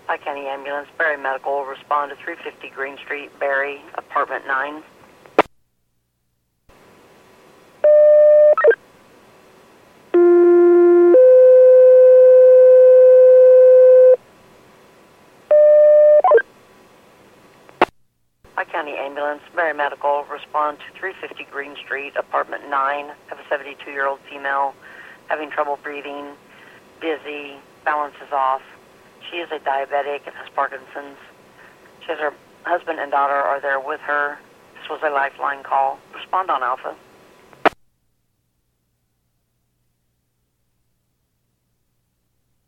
Pike County Ambulance, Barry Medical, respond to 350 Green Street, Barry, apartment 9. Pike County Ambulance, Barry Medical, respond to 350 Green Street, apartment 9. Have a 72-year-old female having trouble breathing, dizzy, balance is off. She is a diabetic and has Parkinson's. She has her husband and daughter are there with her. This was a lifeline call. Respond on Alpha.